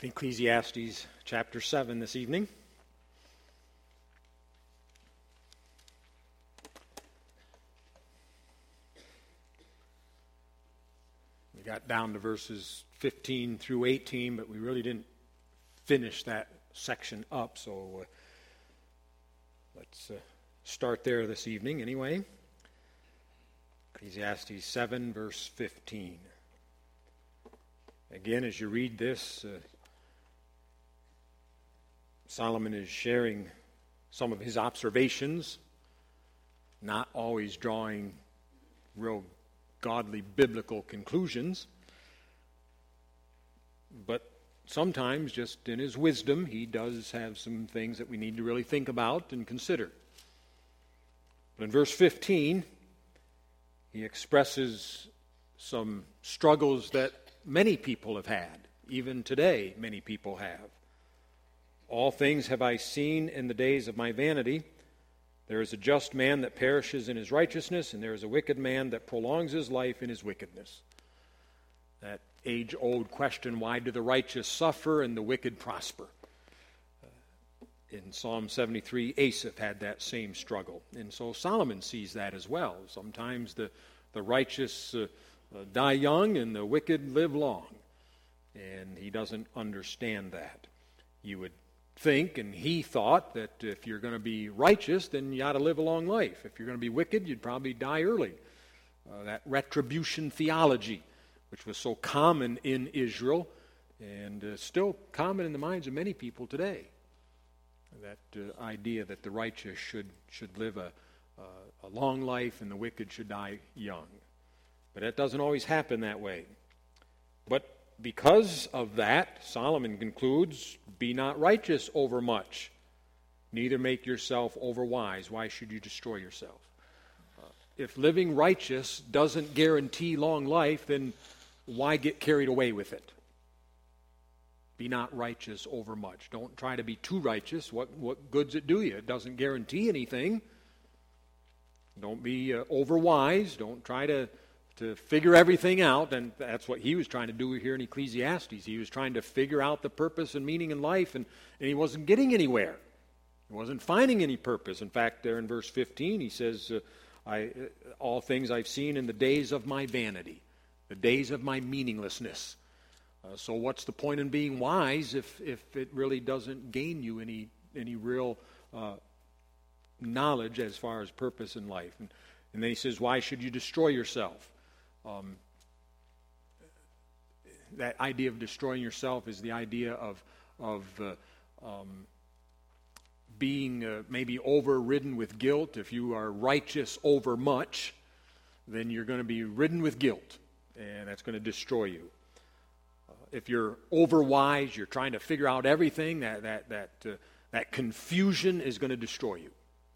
Ecclesiastes chapter 7 this evening. We got down to verses 15 through 18, but we really didn't finish that section up, so let's start there this evening anyway. Ecclesiastes 7, verse 15. Again, as you read this, Solomon is sharing some of his observations, not always drawing real godly biblical conclusions, but sometimes just in his wisdom he does have some things that we need to really think about and consider. But in verse 15, he expresses some struggles that many people have had. Even today, many people have. All things have I seen in the days of my vanity. There is a just man that perishes in his righteousness, and there is a wicked man that prolongs his life in his wickedness. That age-old question, why do the righteous suffer and the wicked prosper? In Psalm 73, Asaph had that same struggle. And so Solomon sees that as well. Sometimes the righteous die young and the wicked live long. And he doesn't understand that. You would think, and he thought, that if you're going to be righteous, then you ought to live a long life. If you're going to be wicked, you'd probably die early. That retribution theology, which was so common in Israel, and still common in the minds of many people today. That idea that the righteous should live a long life and the wicked should die young. But that doesn't always happen that way. But because of that, Solomon concludes, be not righteous over much, neither make yourself over wise. Why should you destroy yourself? If living righteous doesn't guarantee long life, then why get carried away with it? Be not righteous over much. Don't try to be too righteous. What good's it do you? It doesn't guarantee anything. Don't be over wise. Don't try to figure everything out, and that's what he was trying to do here in Ecclesiastes. He was trying to figure out the purpose and meaning in life, and he wasn't getting anywhere. He wasn't finding any purpose. In fact, there in verse 15, he says, all things I've seen in the days of my vanity, the days of my meaninglessness. So what's the point in being wise if it really doesn't gain you any real knowledge as far as purpose in life? And then he says, why should you destroy yourself? That idea of destroying yourself is the idea of being maybe overridden with guilt. If you are righteous over much, then you're going to be ridden with guilt, and that's going to destroy you. If you're overwise, you're trying to figure out everything, that confusion is going to destroy you.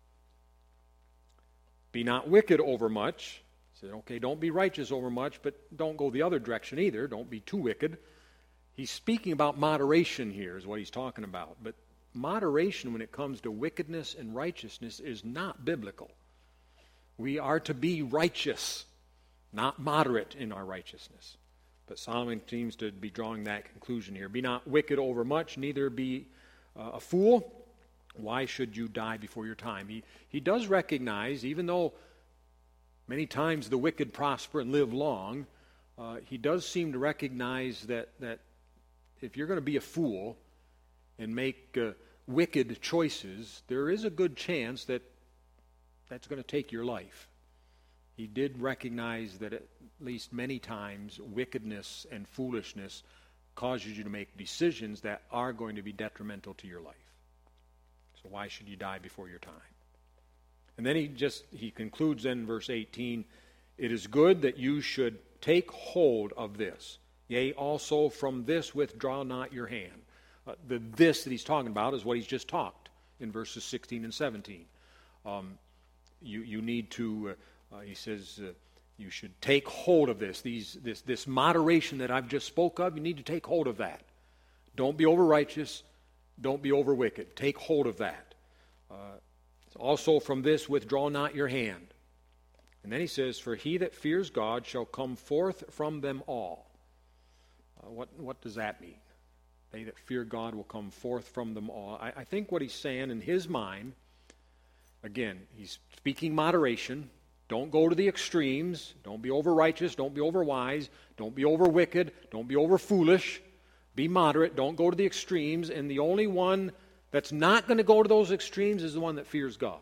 Be not wicked over much. He said, okay, don't be righteous over much, but don't go the other direction either. Don't be too wicked. He's speaking about moderation here is what he's talking about. But moderation when it comes to wickedness and righteousness is not biblical. We are to be righteous, not moderate in our righteousness. But Solomon seems to be drawing that conclusion here. Be not wicked over much, neither be a fool. Why should you die before your time? He does recognize, even though many times the wicked prosper and live long, he does seem to recognize that if you're going to be a fool and make wicked choices, there is a good chance that that's going to take your life. He did recognize that at least many times wickedness and foolishness causes you to make decisions that are going to be detrimental to your life. So why should you die before your time? And then he concludes in verse 18, it is good that you should take hold of this. Yea, also from this withdraw not your hand. The this that he's talking about is what he's just talked in verses 16 and 17. You need to, he says, you should take hold of this. This moderation that I've just spoke of, you need to take hold of that. Don't be over righteous. Don't be over wicked. Take hold of that. Also from this withdraw not your hand. And then he says, for he that fears God shall come forth from them all. What does that mean? They that fear God will come forth from them all. I think what he's saying in his mind, again, he's speaking moderation. Don't go to the extremes. Don't be over righteous. Don't be over wise. Don't be over wicked. Don't be over foolish. Be moderate. Don't go to the extremes. And the only one that's not going to go to those extremes is the one that fears God.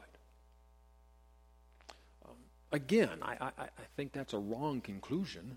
Again, I think that's a wrong conclusion.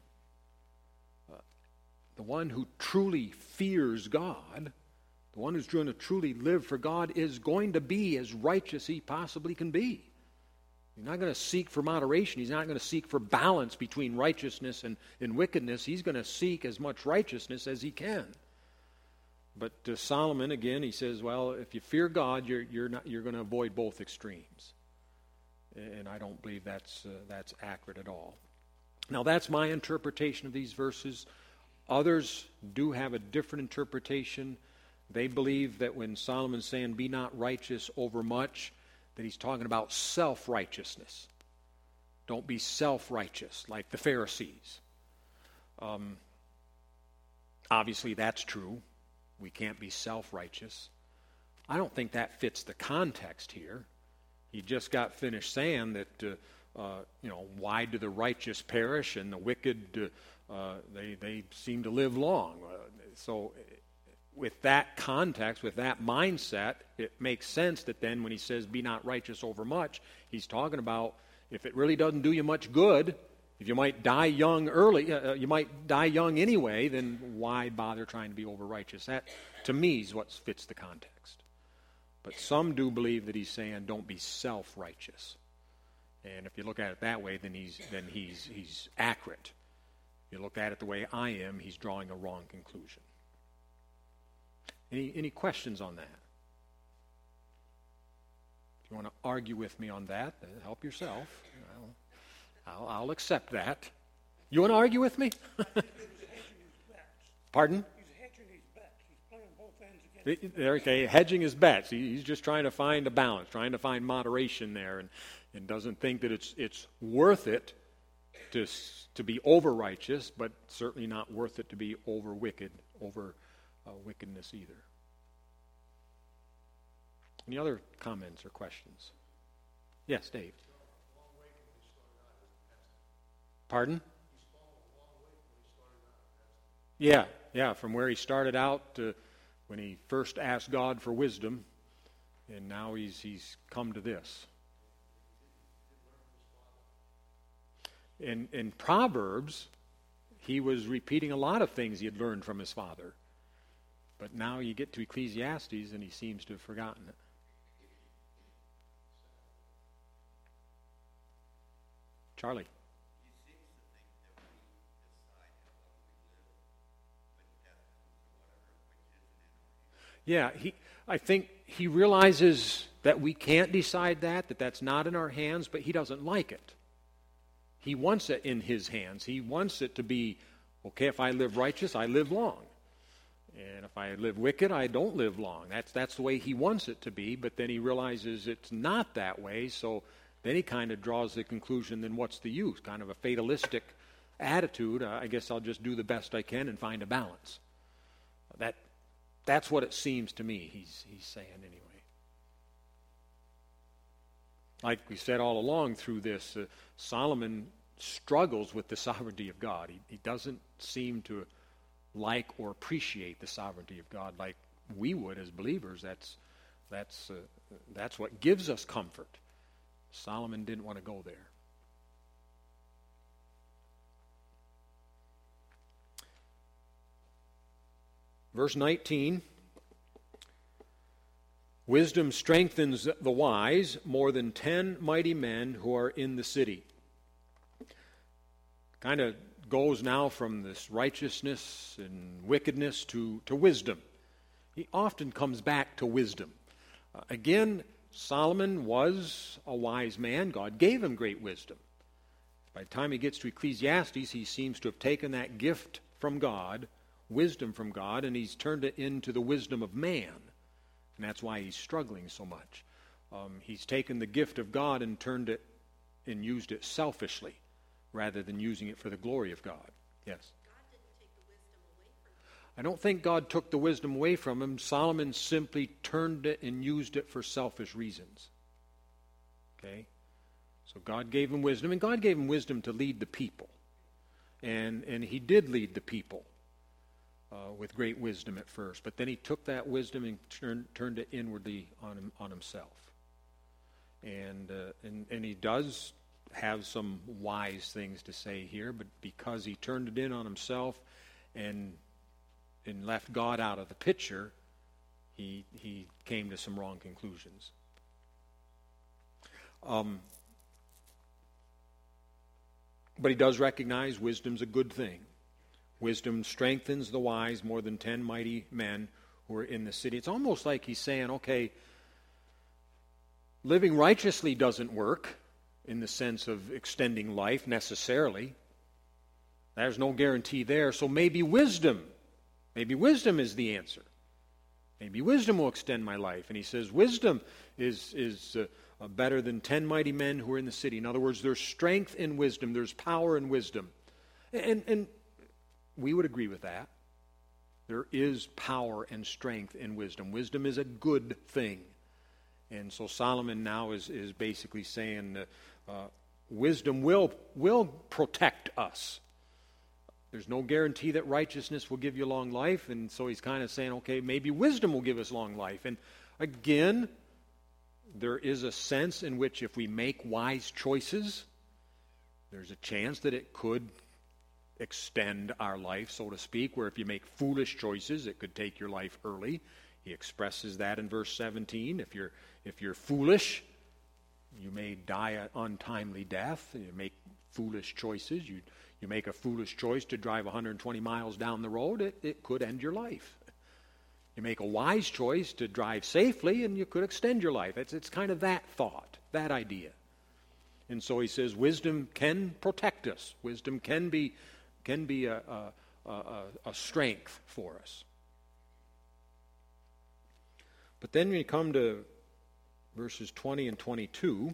The one who truly fears God, the one who's going to truly live for God, is going to be as righteous as he possibly can be. He's not going to seek for moderation. He's not going to seek for balance between righteousness and wickedness. He's going to seek as much righteousness as he can. But Solomon, again, he says, well, if you fear God, you're going to avoid both extremes. And I don't believe that's accurate at all. Now, that's my interpretation of these verses. Others do have a different interpretation. They believe that when Solomon's saying, be not righteous over much, that he's talking about self-righteousness. Don't be self-righteous like the Pharisees. Obviously, that's true. We can't be self-righteous. I don't think that fits the context here. He just got finished saying that, why do the righteous perish and the wicked, they seem to live long. So with that context, with that mindset, it makes sense that then when he says, be not righteous over much, he's talking about if it really doesn't do you much good, if you might die young early, you might die young anyway, then why bother trying to be over righteous? That, to me, is what fits the context. But some do believe that he's saying, don't be self-righteous. And if you look at it that way, then he's accurate. If you look at it the way I am, he's drawing a wrong conclusion. Any questions on that? If you want to argue with me on that, help yourself. I'll accept that. You want to argue with me? Pardon? He's hedging his bets. He's playing both ends against Okay, hedging his bets. He's just trying to find a balance, trying to find moderation there, and doesn't think that it's worth it to be over righteous, but certainly not worth it to be over wicked, over wickedness either. Any other comments or questions? Yes, Dave. Pardon? Yeah, from where he started out to when he first asked God for wisdom, and now he's come to this. In Proverbs, he was repeating a lot of things he had learned from his father. But now you get to Ecclesiastes, and he seems to have forgotten it. Charlie. Yeah, I think he realizes that we can't decide that's not in our hands, but he doesn't like it. He wants it in his hands. He wants it to be, okay, if I live righteous, I live long. And if I live wicked, I don't live long. That's the way he wants it to be, but then he realizes it's not that way, so then he kind of draws the conclusion, then what's the use? Kind of a fatalistic attitude. I guess I'll just do the best I can and find a balance. That's what it seems to me he's saying anyway. Like we said all along through this, Solomon struggles with the sovereignty of God. He doesn't seem to like or appreciate the sovereignty of God like we would as believers. That's what gives us comfort. Solomon didn't want to go there. Verse 19, wisdom strengthens the wise more than 10 mighty men who are in the city. Kind of goes now from this righteousness and wickedness to wisdom. He often comes back to wisdom. Again, Solomon was a wise man. God gave him great wisdom. By the time he gets to Ecclesiastes, he seems to have taken that gift from God, wisdom from God, and he's turned it into the wisdom of man. And that's why he's struggling so much. He's taken the gift of God and turned it and used it selfishly rather than using it for the glory of God. Yes? God didn't take the wisdom away I don't think God took the wisdom away from him. Solomon simply turned it and used it for selfish reasons. Okay? So God gave him wisdom, and God gave him wisdom to lead the people. And he did lead the people with great wisdom at first. But then he took that wisdom and turned it inwardly on himself. And he does have some wise things to say here, but because he turned it in on himself and left God out of the picture, he came to some wrong conclusions. But he does recognize wisdom's a good thing. Wisdom strengthens the wise more than 10 mighty men who are in the city. It's almost like he's saying, okay, living righteously doesn't work in the sense of extending life necessarily. There's no guarantee there. So maybe wisdom is the answer. Maybe wisdom will extend my life. And he says wisdom is better than 10 mighty men who are in the city. In other words, there's strength in wisdom. There's power in wisdom. And we would agree with that. There is power and strength in wisdom. Wisdom is a good thing. And so Solomon now is basically saying wisdom will protect us. There's no guarantee that righteousness will give you long life, and so he's kind of saying, okay, maybe wisdom will give us long life. And again, there is a sense in which if we make wise choices, there's a chance that it could extend our life, so to speak, where if you make foolish choices, it could take your life early. He expresses that in verse 17. If you're foolish, you may die an untimely death. You make foolish choices. You make a foolish choice to drive 120 miles down the road, it could end your life. You make a wise choice to drive safely, and you could extend your life. It's kind of that thought, that idea. And so he says wisdom can protect us. Wisdom can be a strength for us. But then when you come to verses 20 and 22,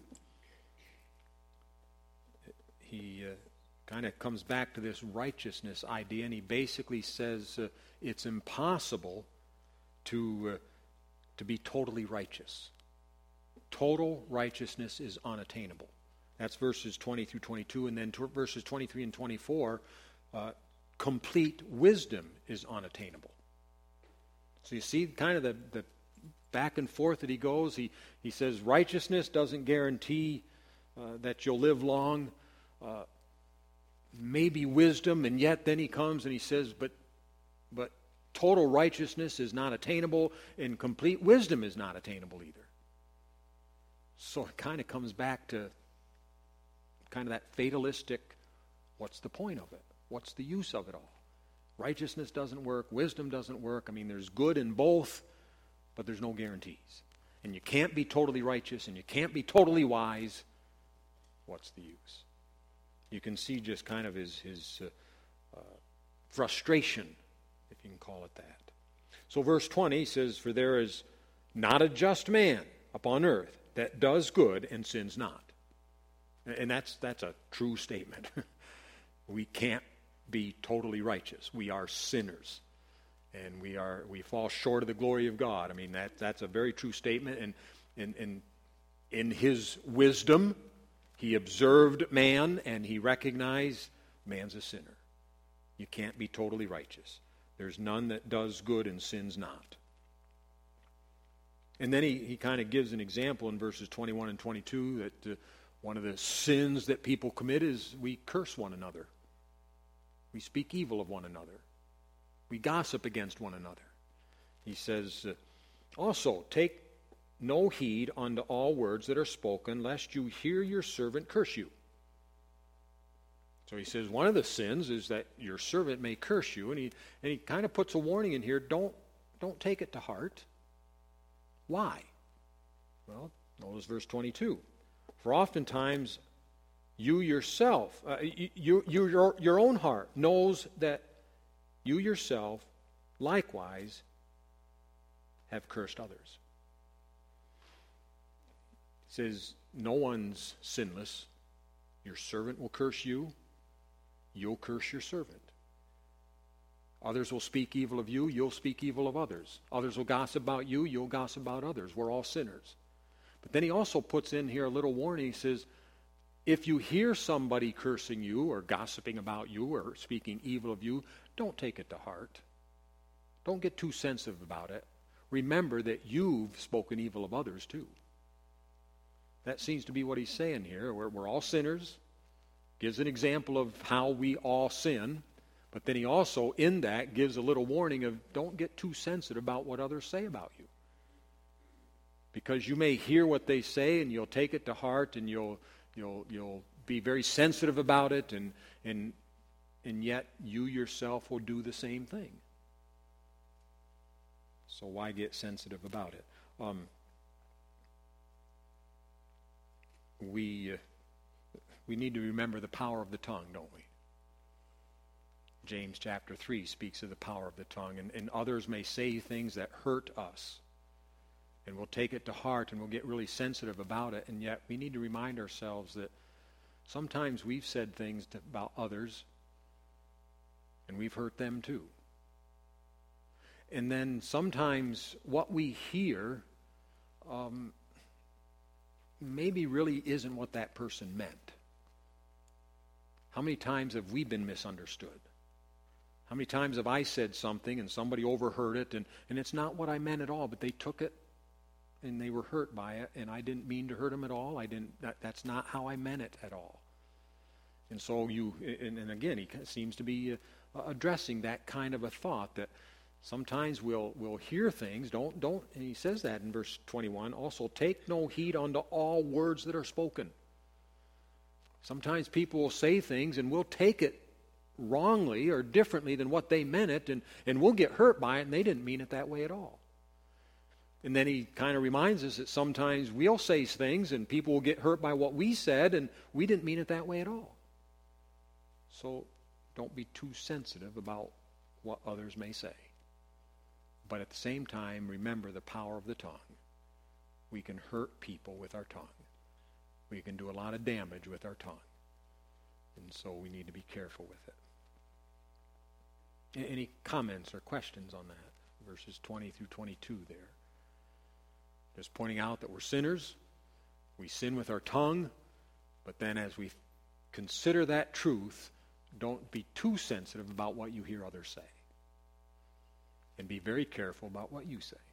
he kind of comes back to this righteousness idea, and he basically says it's impossible to be totally righteous. Total righteousness is unattainable. That's verses 20 through 22, and then verses 23 and 24, complete wisdom is unattainable. So you see kind of the back and forth that he goes. He says righteousness doesn't guarantee that you'll live long. Maybe wisdom, and yet then he comes and he says, but total righteousness is not attainable, and complete wisdom is not attainable either. So it kind of comes back to kind of that fatalistic, what's the point of it? What's the use of it all? Righteousness doesn't work, wisdom doesn't work. I mean, there's good in both, but there's no guarantees. And you can't be totally righteous, and you can't be totally wise. What's the use? You can see just kind of his frustration, if you can call it that. So verse 20 says, "For there is not a just man upon earth that does good and sins not." And that's a true statement. We can't be totally righteous. We are sinners. And we fall short of the glory of God. I mean, that's a very true statement. And in his wisdom, he observed man, and he recognized man's a sinner. You can't be totally righteous. There's none that does good and sins not. And then he kind of gives an example in verses 21 and 22 that one of the sins that people commit is we curse one another. We speak evil of one another. We gossip against one another. He says, also, take no heed unto all words that are spoken, lest you hear your servant curse you. So he says one of the sins is that your servant may curse you, and he kind of puts a warning in here, don't take it to heart. Why? Well, notice verse 22. For oftentimes you yourself, your own heart knows that you yourself likewise have cursed others. It says, no one's sinless. Your servant will curse you. You'll curse your servant. Others will speak evil of you, you'll speak evil of others. Others will gossip about you, you'll gossip about others. We're all sinners. But then he also puts in here a little warning. He says, if you hear somebody cursing you or gossiping about you or speaking evil of you, don't take it to heart. Don't get too sensitive about it. Remember that you've spoken evil of others too. That seems to be what he's saying here. We're all sinners. Gives an example of how we all sin. But then he also, in that, gives a little warning of don't get too sensitive about what others say about you. Because you may hear what they say and you'll take it to heart and you'll be very sensitive about it and yet you yourself will do the same thing. So why get sensitive about it? We need to remember the power of the tongue, don't we? James chapter 3 speaks of the power of the tongue, and others may say things that hurt us. And we'll take it to heart and we'll get really sensitive about it, and yet we need to remind ourselves that sometimes we've said things about others and we've hurt them too. And then sometimes what we hear maybe really isn't what that person meant. How many times have we been misunderstood? How many times have I said something and somebody overheard it and it's not what I meant at all, but they took it and they were hurt by it, and I didn't mean to hurt them at all. That's not how I meant it at all. And so and again, he seems to be addressing that kind of a thought that sometimes we'll hear things. Don't. And he says that in verse 21. Also, take no heed unto all words that are spoken. Sometimes people will say things, and we'll take it wrongly or differently than what they meant it, and we'll get hurt by it, and they didn't mean it that way at all. And then he kind of reminds us that sometimes we'll say things and people will get hurt by what we said and we didn't mean it that way at all. So don't be too sensitive about what others may say. But at the same time, remember the power of the tongue. We can hurt people with our tongue. We can do a lot of damage with our tongue. And so we need to be careful with it. Any comments or questions on that? Verses 20 through 22 there. Just pointing out that we're sinners. We sin with our tongue. But then as we consider that truth, don't be too sensitive about what you hear others say. And be very careful about what you say.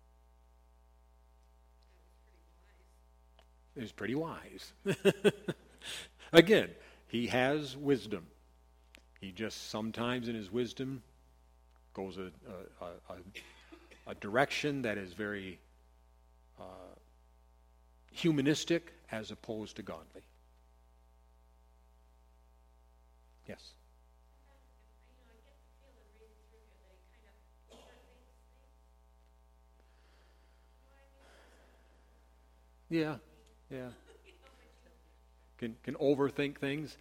It's pretty wise. Again, he has wisdom. He just sometimes in his wisdom goes a direction that is very humanistic as opposed to godly. Yes. Yeah. Can overthink things.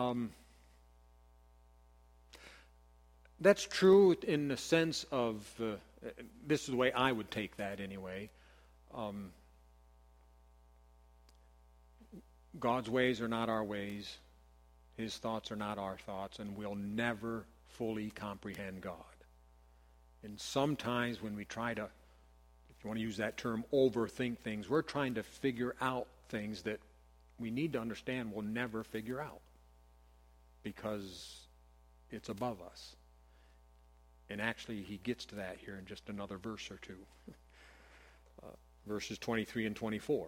That's true in the sense of, this is the way I would take that anyway. God's ways are not our ways. His thoughts are not our thoughts, and we'll never fully comprehend God. And sometimes when we try to, if you want to use that term, overthink things, we're trying to figure out things that we need to understand we'll never figure out because it's above us. And actually, he gets to that here in just another verse or two. Verses 23 and 24.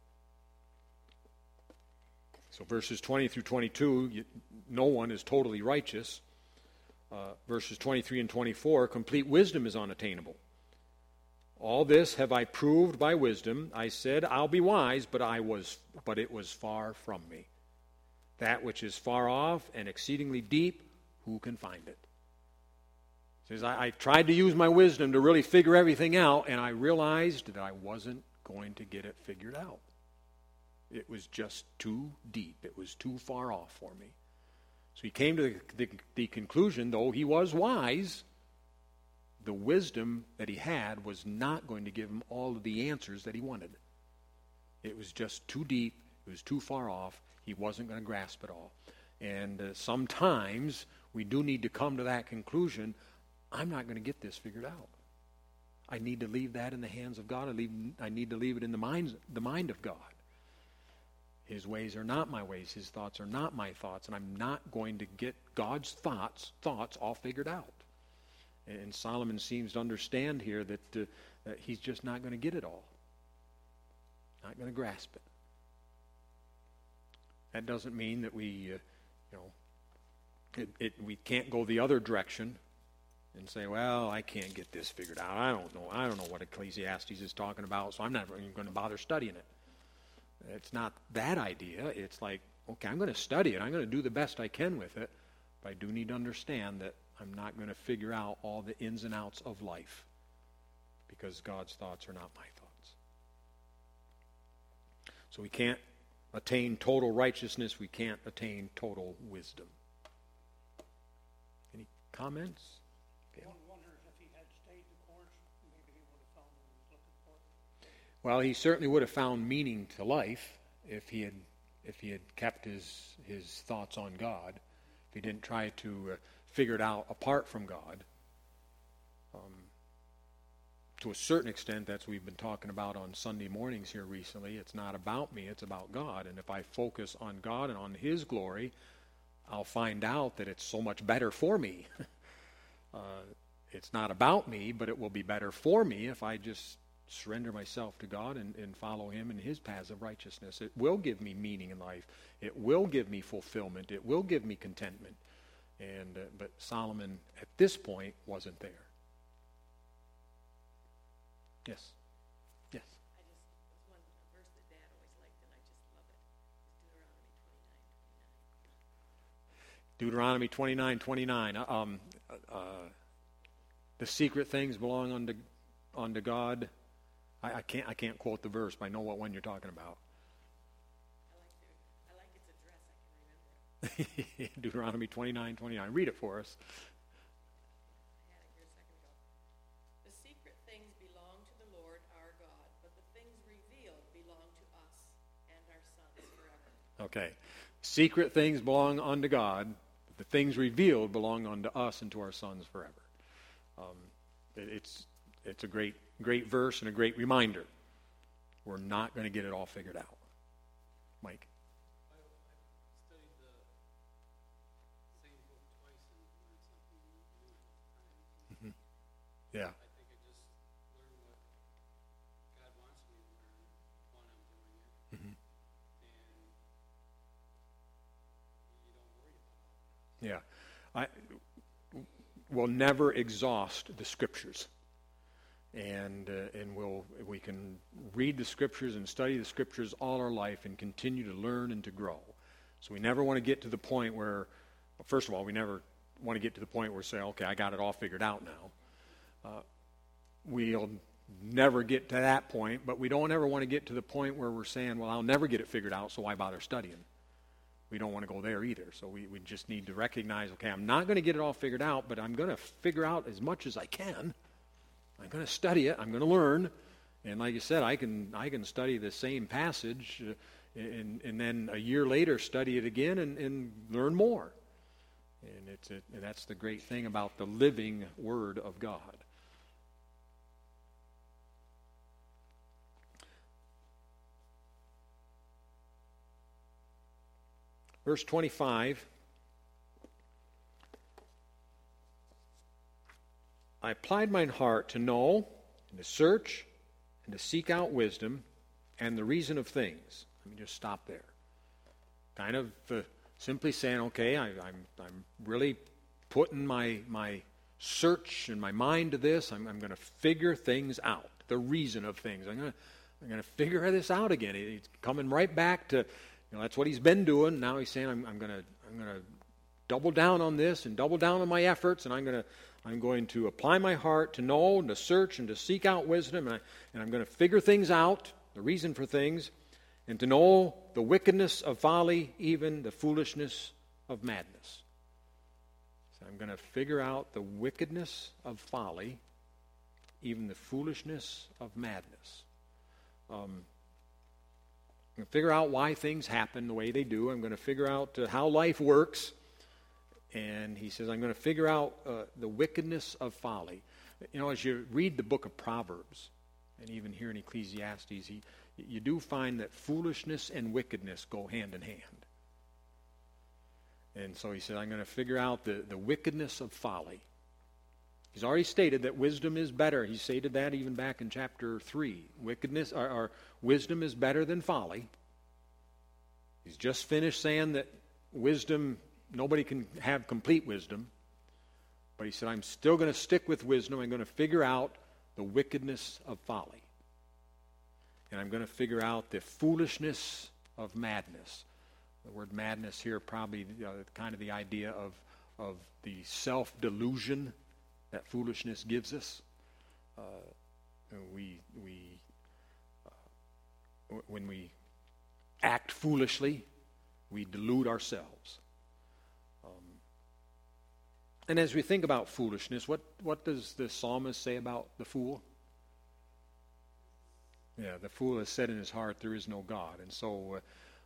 So verses 20 through 22, no one is totally righteous. Verses 23 and 24, complete wisdom is unattainable. All this have I proved by wisdom. I said, I'll be wise, but it was far from me. That which is far off and exceedingly deep, who can find it? He says, I tried to use my wisdom to really figure everything out, and I realized that I wasn't going to get it figured out. It was just too deep. It was too far off for me. So he came to the conclusion, though he was wise, the wisdom that he had was not going to give him all of the answers that he wanted. It was just too deep. It was too far off. He wasn't going to grasp it all. And sometimes we do need to come to that conclusion. I'm not going to get this figured out. I need to leave that in the hands of God. I need to leave it in the mind of God. His ways are not my ways. His thoughts are not my thoughts. And I'm not going to get God's thoughts all figured out. And Solomon seems to understand here that he's just not going to get it all. Not going to grasp it. That doesn't mean that we can't go the other direction and say, well, I can't get this figured out. I don't know what Ecclesiastes is talking about, so I'm not even going to bother studying it. It's not that idea. It's like, okay, I'm going to study it. I'm going to do the best I can with it, but I do need to understand that I'm not going to figure out all the ins and outs of life because God's thoughts are not my thoughts. So we can't attain total righteousness. We can't attain total wisdom. Any comments? One wonders if he had stayed the course, maybe he would have found what he was looking for. Well, he certainly would have found meaning to life if he had kept his thoughts on God. If he didn't try to figure it out apart from God. To a certain extent, that's what we've been talking about on Sunday mornings here recently. It's not about me, it's about God. And if I focus on God and on His glory, I'll find out that it's so much better for me. It's not about me, but it will be better for me if I just surrender myself to God and follow Him in His paths of righteousness. It will give me meaning in life. It will give me fulfillment. It will give me contentment. But Solomon, at this point, wasn't there. Yes. Yes. There's one verse that Dad always liked, and I just love it. It's Deuteronomy 29:29. The secret things belong unto God. I can't quote the verse, but I know what one you're talking about. I like its address. I can remember it. Deuteronomy 29:29. Read it for us. I had it here a second ago. The secret things belong to the Lord our God, but the things revealed belong to us and our sons forever. Okay. Secret things belong unto God, but the things revealed belong unto us and to our sons forever. It's a great verse and a great reminder. We're not going to get it all figured out. Mike? I studied the same book twice and learned something new both times. Mm-hmm. Yeah. I think I just learned what God wants me to learn when I'm doing it. Mm-hmm. And you don't worry about all that. Yeah. We'll never exhaust the Scriptures. And we can read the Scriptures and study the Scriptures all our life and continue to learn and to grow. So we never want to get to the point where, first of all, we never want to get to the point where we say, okay, I got it all figured out now. We'll never get to that point, but we don't ever want to get to the point where we're saying, well, I'll never get it figured out, so why bother studying? We don't want to go there either. So we just need to recognize, okay, I'm not going to get it all figured out, but I'm going to figure out as much as I can. I'm going to study it. I'm going to learn. And like you said, I can study the same passage and then a year later study it again and learn more. And that's the great thing about the living Word of God. Verse 25, I applied mine heart to know and to search and to seek out wisdom and the reason of things. Let me just stop there. Kind of simply saying, okay, I'm really putting my search and my mind to this. I'm going to figure things out, the reason of things. I'm going to figure this out again. He's coming right back to, that's what he's been doing. Now he's saying, I'm going to double down on this and double down on my efforts, and I'm going to apply my heart to know and to search and to seek out wisdom, and I'm going to figure things out, the reason for things, and to know the wickedness of folly, even the foolishness of madness. So I'm going to figure out the wickedness of folly, even the foolishness of madness. I'm going to figure out why things happen the way they do. I'm going to figure out how life works. And he says, I'm going to figure out the wickedness of folly. You know, as you read the book of Proverbs, and even here in Ecclesiastes, you do find that foolishness and wickedness go hand in hand. And so he said, I'm going to figure out the wickedness of folly. He's already stated that wisdom is better. He stated that even back in chapter 3. Wisdom is better than folly. He's just finished saying that wisdom, nobody can have complete wisdom. But he said, I'm still going to stick with wisdom. I'm going to figure out the wickedness of folly. And I'm going to figure out the foolishness of madness. The word madness here probably kind of the idea of the self-delusion that foolishness gives us. When we act foolishly, we delude ourselves. And as we think about foolishness, what does the psalmist say about the fool? Yeah, the fool has said in his heart, there is no God. And so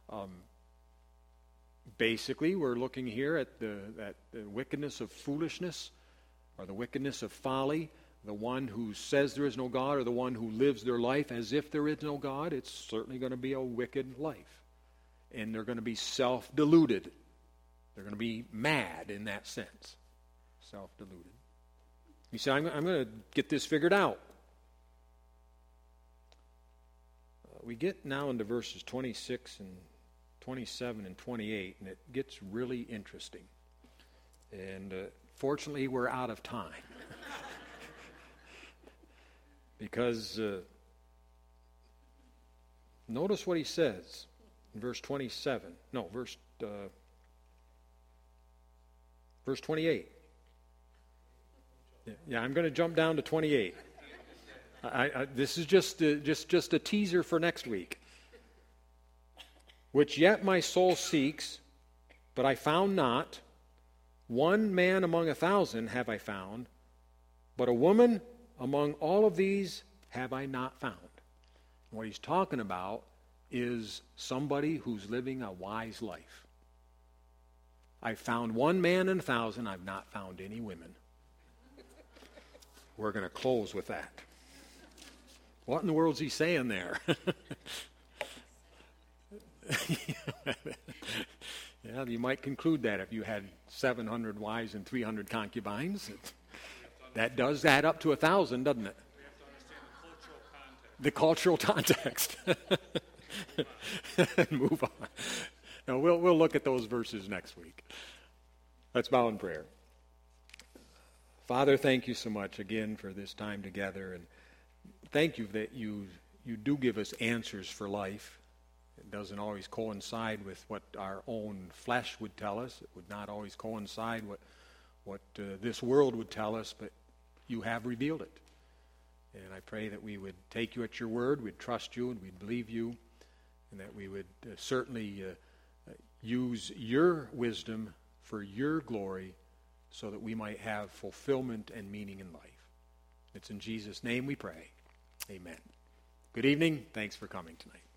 basically we're looking here at the wickedness of foolishness, or the wickedness of folly. The one who says there is no God, or the one who lives their life as if there is no God, it's certainly going to be a wicked life. And they're going to be self-deluded. They're going to be mad in that sense. Self-deluded. He said, I'm going to get this figured out. We get now into verses 26 and 27 and 28, and it gets really interesting. And fortunately, we're out of time. Because notice what he says in verse 27. No, verse 28. Yeah, I'm going to jump down to 28. This is just a teaser for next week. Which yet my soul seeks, but I found not. One man among 1,000 have I found, but a woman among all of these have I not found. What he's talking about is somebody who's living a wise life. I found one man in 1,000, I've not found any women. We're going to close with that. What in the world is he saying there? Yeah, you might conclude that if you had 700 wives and 300 concubines. That does add up to 1,000, doesn't it? We have to understand the cultural context. And move on. Now, we'll look at those verses next week. Let's bow in prayer. Father, thank you so much again for this time together, and thank you that you do give us answers for life. It doesn't always coincide with what our own flesh would tell us. It would not always coincide what this world would tell us, but you have revealed it. And I pray that we would take you at your word, we'd trust you, and we'd believe you, and that we would certainly use your wisdom for your glory so that we might have fulfillment and meaning in life. It's in Jesus' name we pray. Amen. Good evening. Thanks for coming tonight.